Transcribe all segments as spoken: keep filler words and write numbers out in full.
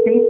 Sim.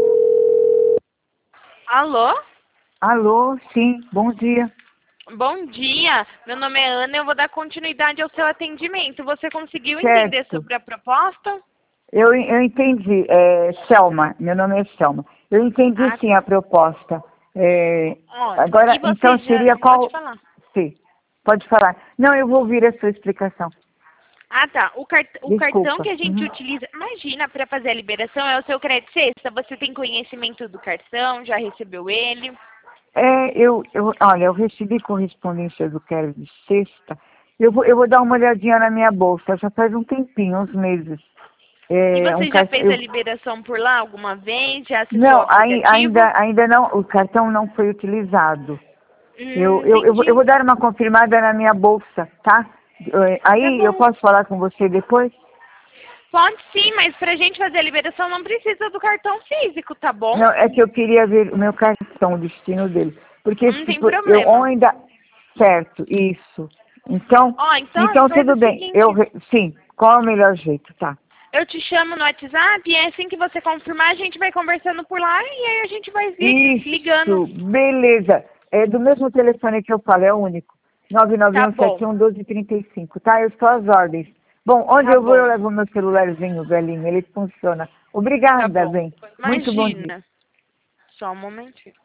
Alô? Alô, sim, bom dia. Bom dia, meu nome é Ana e eu vou dar continuidade ao seu atendimento. Você conseguiu Certo. entender sobre a proposta? Eu, eu entendi, é, Selma, meu nome é Selma. Eu entendi Ah, sim a proposta. É, ótimo. agora, E você então já... seria Pode qual... falar. Sim, pode falar. Não, eu vou ouvir a sua explicação. Ah, tá. O, cart... o cartão Desculpa. que a gente Uhum. utiliza, imagina, para fazer a liberação é o seu crédito sexta. Você tem conhecimento do cartão, já recebeu ele? É, eu, eu, olha, eu recebi correspondência do Quero de sexta. Eu vou, eu vou dar uma olhadinha na minha bolsa, já faz um tempinho, uns meses. E É, um você já cartão, fez a eu, liberação por lá alguma vez? Já acessou o não, ai- aplicativo? ainda, ainda não, o cartão não foi utilizado. Hum, Eu, eu, eu, vou, eu entendi. vou dar uma confirmada na minha bolsa, tá? Eh, Tá Aí eu bom. posso falar com você depois? Pode sim, mas pra gente fazer a liberação não precisa do cartão físico, tá bom? Não, é que eu queria ver o meu cartão, o destino dele. Porque, Não tem tipo, eu problema. ainda... Certo, isso. Então, Ó, então então faz tudo o bem. Eu, seguinte, re- sim, qual é o melhor jeito, tá? eu te chamo no WhatsApp e é assim que você confirmar, a gente vai conversando por lá e aí a gente vai vi- ligando. Isso, beleza. É do mesmo telefone que eu falo, é o único. nove nove Tá um sete bom, um um dois três cinco, tá? Eu estou às ordens. Bom, onde tá eu vou, eu bom, levo meu celularzinho, velhinho, ele funciona. tá Obrigada, bom. bem. Muito bom dia. Imagina. Só um momentinho.